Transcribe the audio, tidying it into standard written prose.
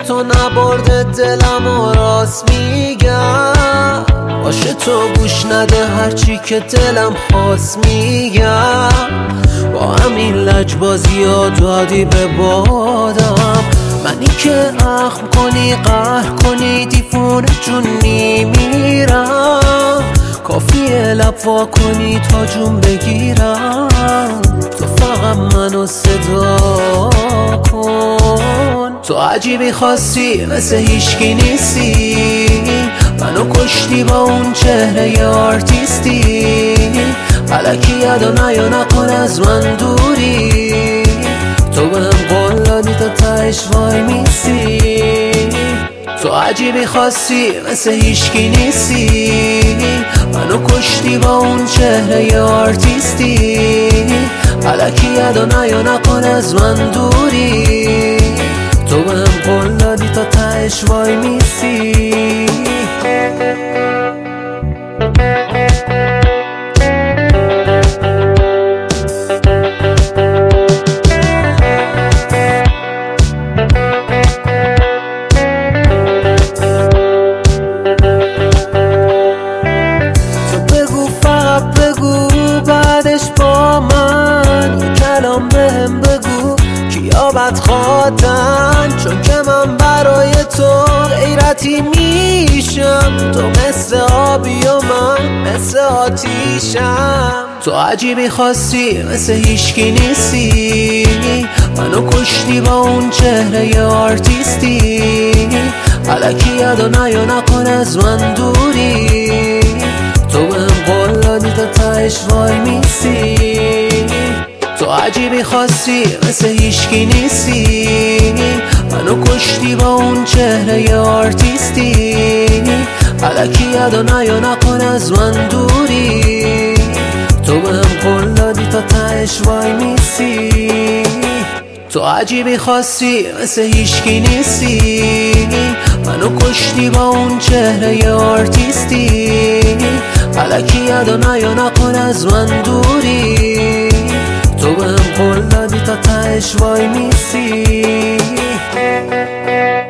تو نبرده دلم و راست میگم، باشه تو گوش نده هرچی که دلم خواست میگم. با همین لجبازی ها دادی به بادم، منی که اخم کنی قهر کنی دیوونه جون میمیرم. کافیه لب وا کنی تا جون بگیرم، تو فقط منو صدا کن. تو عجیبی خاصی مثل هیشکی نیستی، منو کشتی با اون چهره آرتیستی. الکی یادو نیا نکن از من دوری، تو بهم قول دادی تا تهش وای میسی. تو عجیبی خاصی مثل هیشکی نیستی، منو کشتی با اون چهره آرتیستی. الکی یادو نیا نکن از من دوری، تو بهم قول دادی تا تهش وای میسی. بهم بگو کیا بدخوادن، چون که من برای تو غیرتی میشم. تو مثل آبی و من مثل آتیشم. تو عجیبی خاصی مثل هیشکی نیستی، منو کشتی با اون چهره آرتیستی. الکی یادو نیا نکن از من دوری، تو بهم قول دادی تا تهش وای میسی. تو عجیبی خاصی مثل هیشکی نیستی، منو کشتی با اون چهره آرتیستی. الکی یادو نیا نکن از من دوری، تو بهم قول دادی تا تهش وای میسی. تو عجیبی خاصی مثل هیشکی نیستی، منو کشتی با اون چهره آرتیستی. الکی یادو نیا نکن از من دوری، تو بهم قول دادی تا تهش وای میسی.